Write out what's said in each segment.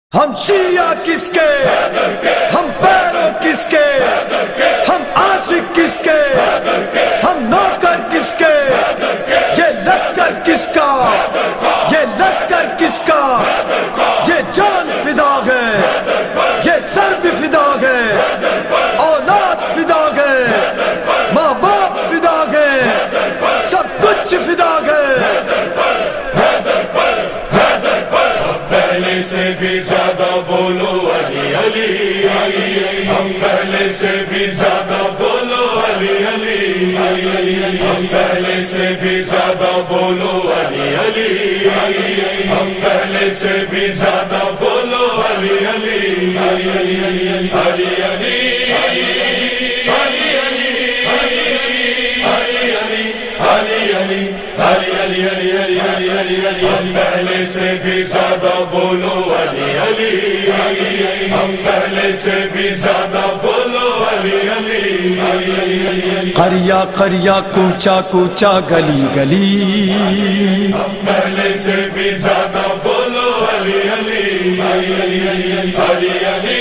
ہم شیعہ کس کے، ہم پیرو کس کے، ہم عاشق کس کے، ہم نوکر کس کے، یہ لشکر کس کا، یہ لشکر کس کا، یہ جان فدا ہے، یہ سر بھی فدا ہے، اولاد فدا ہے، ماں باپ فدا ہے، سب کچھ فدا ہے۔ پہلے سے بھی زیادہ بولو علی علی، ہم پہلے سے بھی زیادہ بولو علی علی، ہم پہلے سے بھی زیادہ بولو علی علی، ہم پہلے سے بھی زیادہ بولو علی علی، علی علی علی ہم پہلے سے بھی زیادہ بولو علی علی، ہم پہلے سے بھی زیادہ بولو علی علی، قریہ قریہ کوچا کوچا گلی گلی، ہم پہلے سے بھی زیادہ بولو علی علی، علی علی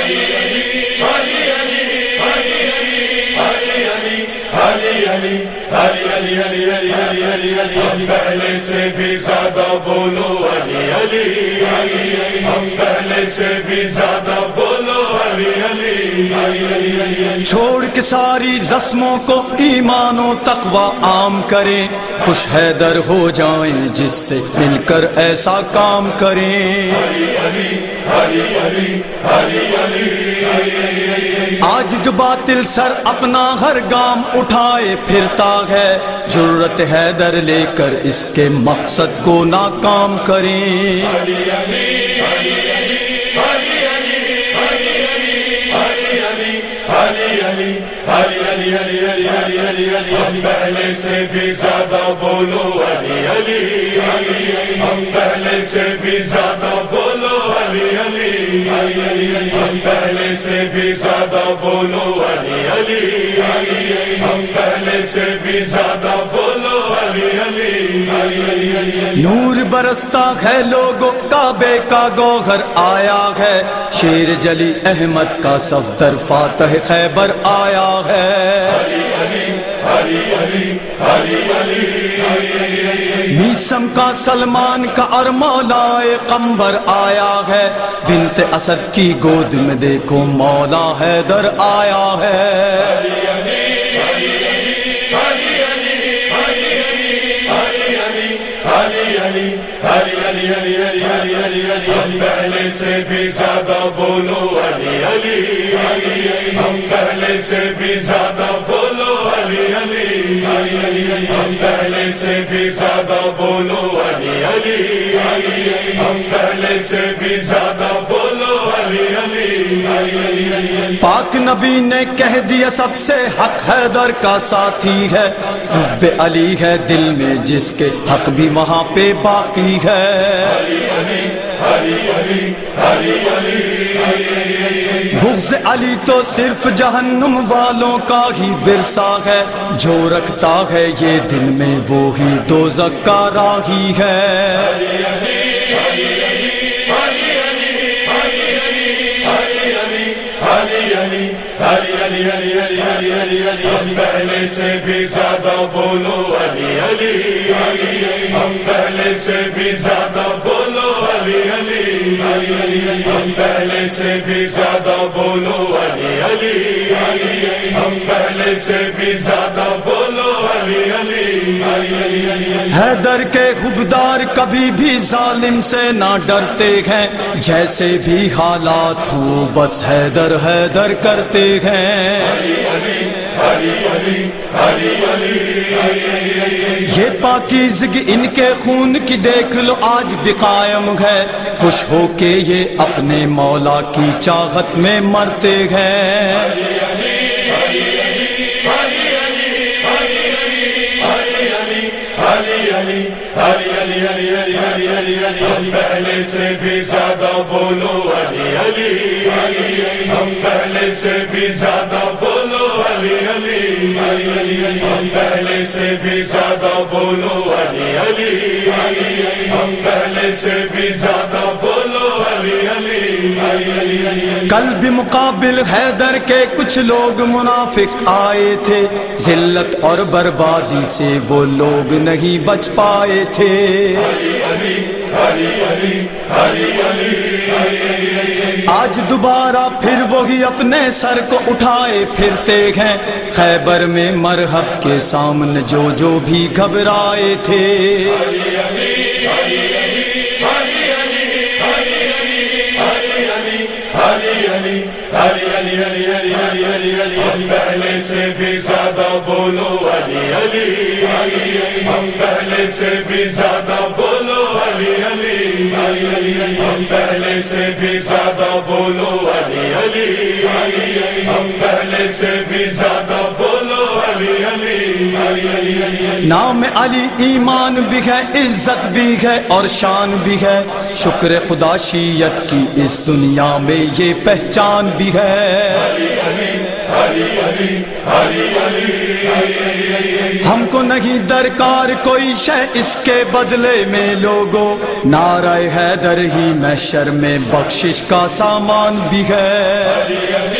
ہم پہلے سے بھی زیادہ بولو علی علی، ہم پہلے سے بھی زیادہ بولو علی علی، چھوڑ کے ساری رسموں کو ایمان و تقوی عام کریں، خوش حیدر ہو جائیں جس سے مل کر ایسا کام کریں۔ آج جو باطل سر اپنا ہر گام اٹھائے پھرتا ہے، جرت حیدر لے کر اس کے مقصد کو ناکام کریں۔ ہم پہلے سے بھی زیادہ بولو علی علی، ہم پہلے سے بھی زیادہ بولو علی علی، ہم پہلے سے بھی زیادہ بولو علی علی، ہم پہلے سے بھی زیادہ بولو علی علی، نور برستا ہے لوگوں کعبے کا گوہر آیا ہے، شیر جلی احمد کا صفدر فاتح خیبر آیا ہے۔ میسم کا سلمان کا اور مولائے قمبر آیا ہے، بنت اسد کی گود میں دیکھو مولا حیدر آیا ہے۔ ہم پہلے سے بھی زیادہ بولو علی علی، ہم پہلے سے بھی زیادہ بولو علی علی، ہم پہلے سے بھی زیادہ بولو علی علی، ہم پہلے سے بھی زیادہ بولو علی علی، پاک نبی نے کہہ دیا سب سے حق حیدر کا ساتھی ہے، حب علی ہے دل میں جس کے حق بھی وہاں پہ باقی ہے۔ بغض علی تو صرف جہنم والوں کا ہی ورثہ ہے، جو رکھتا ہے یہ دل میں وہی دوزخ کا راہی ہے۔ ہم پہلے سے بھی زیادہ بولو علی علی، ہم پہلے سے بھی زیادہ بولو علی علی، ہم پہلے سے بھی زیادہ بولو علی علی، ہم پہلے سے بھی زیادہ بولو علی علی، حیدر کے حبدار کبھی بھی ظالم سے نہ ڈرتے ہیں، جیسے بھی حالات ہوں بس حیدر حیدر کرتے ہیں۔ یہ پاکیزگی ان کے خون کی دیکھ لو آج بھی قائم ہے، خوش ہو کے یہ اپنے مولا کی چاہت میں مرتے ہیں۔ ہم پہلے سے بھی زیادہ بولو علی علی، ہم پہلے سے بھی زیادہ بولو علی علی، ہم پہلے سے بھی زیادہ بولو علی علی، ہم پہلے سے بھی زیادہ بولو علی علی۔ کل بھی مقابل حیدر کے کچھ لوگ منافق آئے تھے، ذلت اور بربادی سے وہ لوگ نہیں بچ پائے تھے۔ آج دوبارہ پھر وہی اپنے سر کو اٹھائے پھرتے ہیں، خیبر میں مرحب کے سامنے جو جو بھی گھبرائے تھے۔ ہم پہلے سے بھی زیادہ بولو علی علی، ہم پہلے سے بھی زیادہ بولو علی علی، ہم پہلے سے بھی زیادہ بولو علی علی، ہم پہلے سے بھی زیادہ بولو علی علی۔ نام علی ایمان بھی ہے، عزت بھی ہے اور شان بھی ہے، شکر خدا شیعت کی اس دنیا میں یہ پہچان بھی ہے۔ ہم کو نہیں درکار کوئی شے اس کے بدلے میں لوگوں، نعرہ حیدر ہی محشر میں بخشش کا سامان بھی ہے۔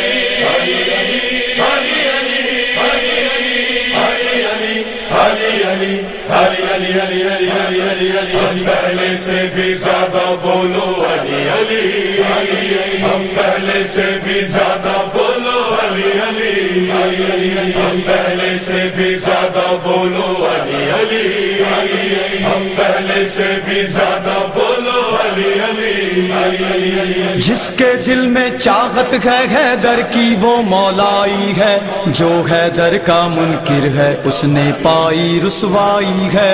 ہم پہلے سے بھی زیادہ بولو علی علی، ہم پہلے سے بھی زیادہ بولو علی علی، ہم پہلے سے بھی زیادہ بولو علی علی، ہم پہلے سے بھی زیادہ بولو علی علی۔ جس کے دل میں چاہت ہے حیدر کی وہ مولائی ہے، جو حیدر کا منکر ہے اس نے پائی رسوائی ہے۔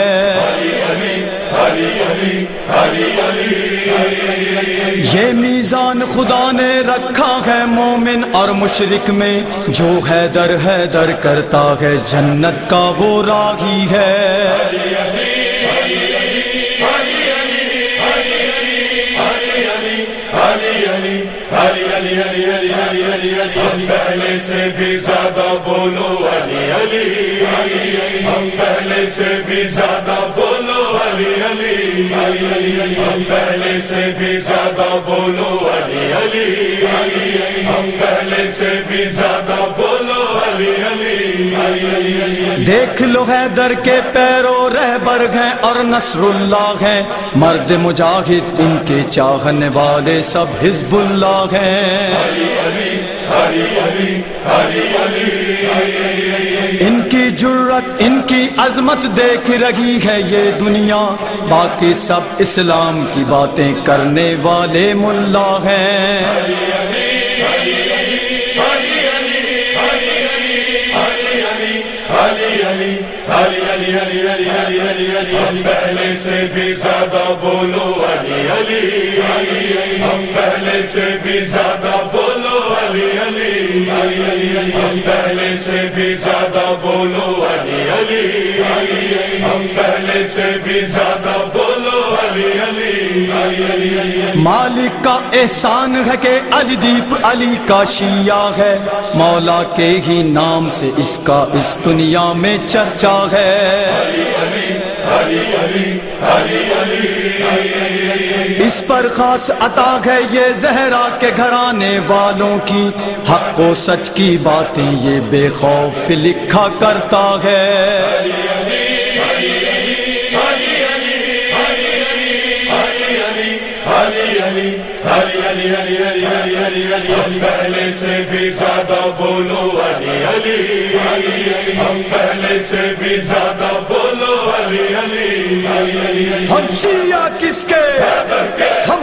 یہ میزان خدا نے رکھا ہے مومن اور مشرک میں، جو حیدر حیدر کرتا ہے جنت کا وہ راہی ہے۔ ہم پہلے سے بھی زیادہ بولو علی علی، ہم پہلے سے بھی زیادہ بولو علی علی، ہم پہلے سے بھی زیادہ بولو علی علی، ہم پہلے سے بھی زیادہ بولو علی علی۔ دیکھ لو حیدر کے پیرو رہبر ہیں اور نصر اللہ ہیں، مرد مجاہد ان کے چاہنے والے سب حزب اللہ ہیں۔ ان کی جرت ان کی عظمت دیکھ رہی ہے یہ دنیا، باقی سب اسلام کی باتیں کرنے والے ملا ہیں۔ ہم پہلے سے بھی زیادہ بولو علی علی، ہم پہلے سے بھی زیادہ بولو علی علی، ہم پہلے سے بھی زیادہ بولو علی علی، ہم پہلے سے بھی زیادہ بولو علی علی۔ مالک کا احسان ہے کہ علی دیپ علی کا شیعہ ہے، مولا کے ہی نام سے اس کا اس دنیا میں چرچا ہے۔ اس پر خاص عطا ہے یہ زہرا کے گھرانے والوں کی، حق و سچ کی باتیں یہ بے خوف لکھا کرتا ہے۔ ہم پہلے سے بھی زیادہ بولو علی علی، ہم پہلے سے بھی زیادہ بولو علی علی۔ ہم شیعہ کس کے، ہم